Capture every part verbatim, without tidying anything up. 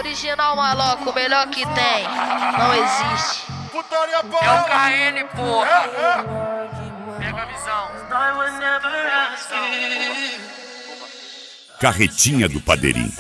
original, maluco, o melhor que tem. Não existe. É o K N, porra. Pega a visão. Carretinha do Padeirinho.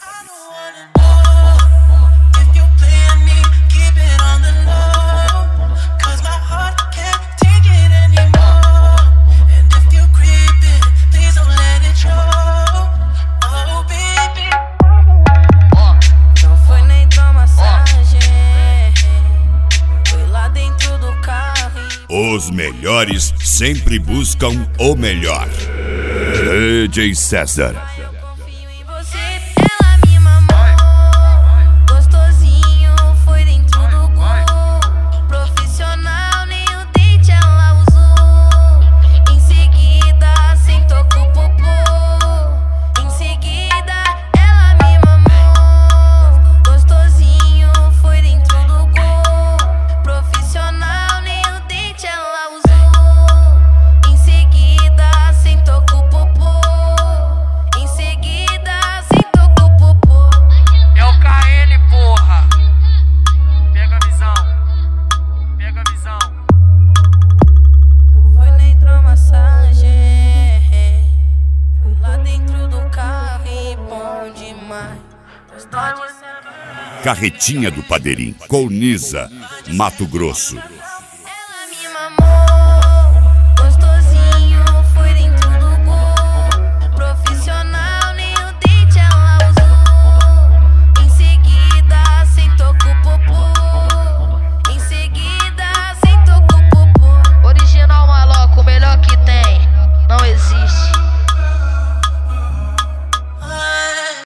Os melhores sempre buscam o melhor. D J César. Confio em você, ela me mamou. Gostosinho, foi dentro do gol. Profissional, nem o dente ela usou. Em seguida, sentou com o popô. Em seguida, ela me mamou. Gostosinho, foi dentro do gol. Profissional, nem o dente ela usou. Em seguida, sentou com o popô. Em seguida, sentou com o popô. É o K N, porra. Pega a visão. Pega a visão. Foi na hidromassagem. Fui lá dentro do carro e bom demais. Gostar de Carretinha do Padeirinho. Colniza, Mato Grosso.